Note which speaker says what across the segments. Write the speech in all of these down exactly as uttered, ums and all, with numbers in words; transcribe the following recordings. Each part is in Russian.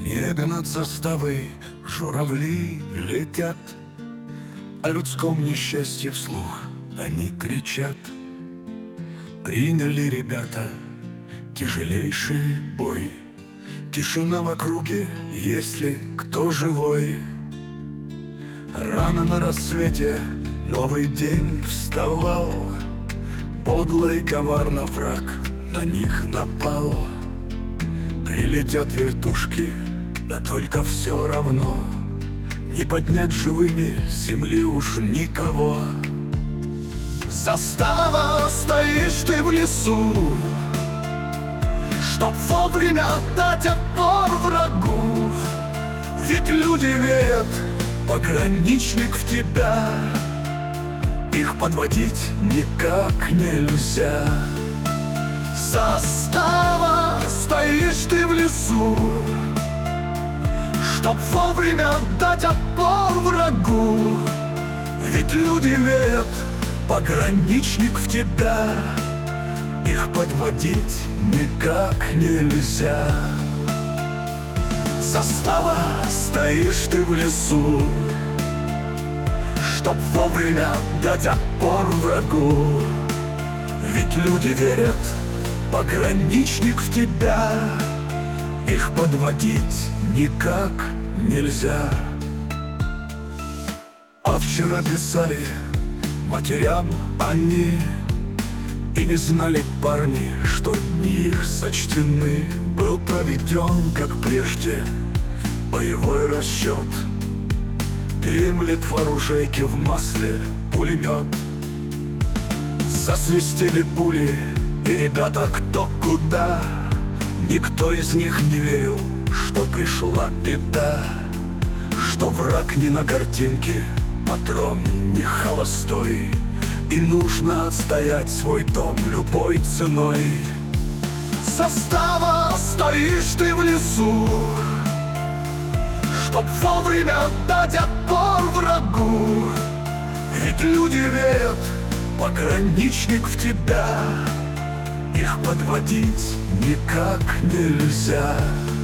Speaker 1: небе над заставой журавли летят, о людском несчастье вслух они кричат. Приняли ребята тяжелейший бой, тишина в округе, если кто живой. Рано на рассвете новый день вставал, подло и коварно враг на них напал. Прилетят вертушки, да только все равно не поднять живыми с земли уж никого. Застава, стоишь ты в лесу, чтоб вовремя дать отпор врагу. Ведь люди верят, пограничник в тебя, их подводить никак нельзя. Застава, стоишь ты в лесу, чтоб вовремя дать отпор врагу. Ведь люди верят, пограничник в тебя, их подводить никак нельзя. Застава, стоишь ты в лесу, чтоб вовремя дать отпор врагу. Ведь люди верят, пограничник в тебя, их подводить никак нельзя. А вчера писали матерям они, и не знали парни, что дни их сочтены. Был проведен, как прежде, боевой расчет, дремлет в оружейке в масле пулемет. Засвистели пули, и ребята кто куда, никто из них не верил, что пришла беда, что враг не на картинке, патрон не холостой, и нужно отстоять свой дом любой ценой. Застава, стоишь ты в лесу, чтоб вовремя дать отпор врагу. Ведь люди верят, пограничник в тебя, их подводить никак нельзя.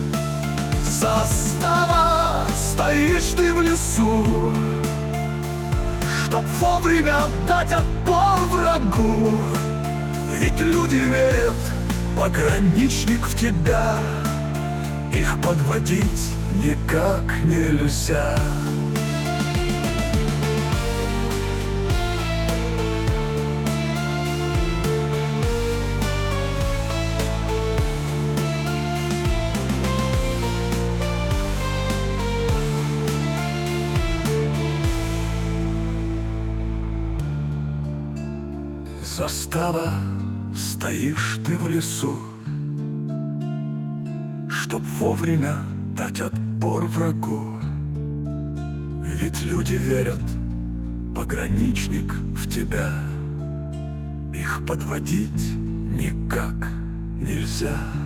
Speaker 1: Застава, стоишь ты в лесу, чтоб вовремя дать отпор врагу. Ведь люди верят, пограничник в тебя, их подводить никак нельзя. Застава, стоишь ты в лесу, чтоб вовремя дать отпор врагу. Ведь люди верят, пограничник в тебя, их подводить никак нельзя.